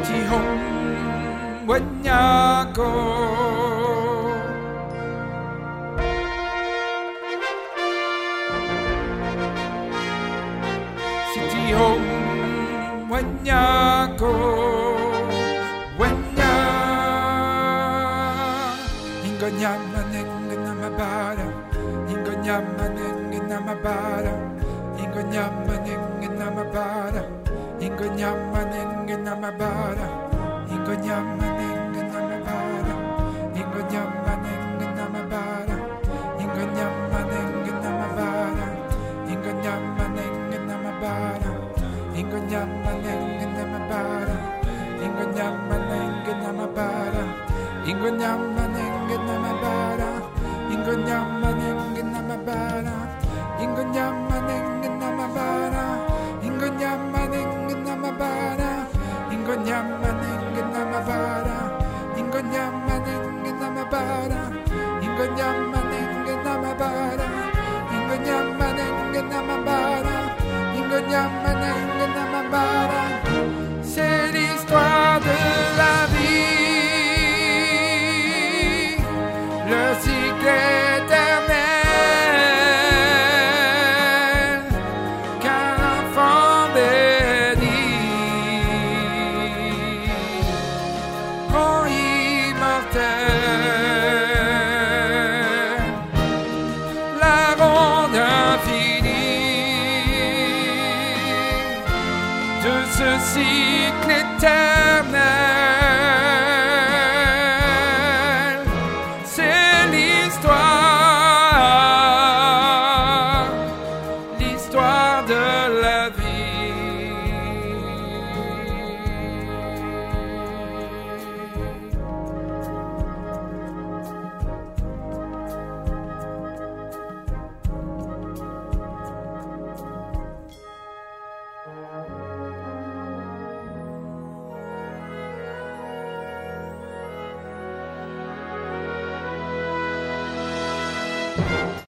home when you go. City home when you go. When you ingo nyamanen na mabara. Ingo nyamanen na mabara. Ingo nyamanen na mabara. Ingo nyamanen na mabara. Ingo nyamanen na mabara. Ingo nyamanen na mabara. Ingo nyamanen na mabara. Ingo nyamanen na mabara. Ingo nyamanen na mabara. Ingo nyamanen na mabara. Ingo nyamanen na mabara. Ingo nyamanen na mabara. Ingo nyamanen na mabara. Ingo nyamanen na mabara. Ingo nyamanen na mabara. Ingo nyamanen na mabara. Ingo nyamanen na mabara. Ingo nyamanen na mabara. Ingo nyamanen na mabara. C'est l'histoire de la vie, le cycle éternel qu'un enfant béni rend immortel la ronde infinie de ce cycle éternel.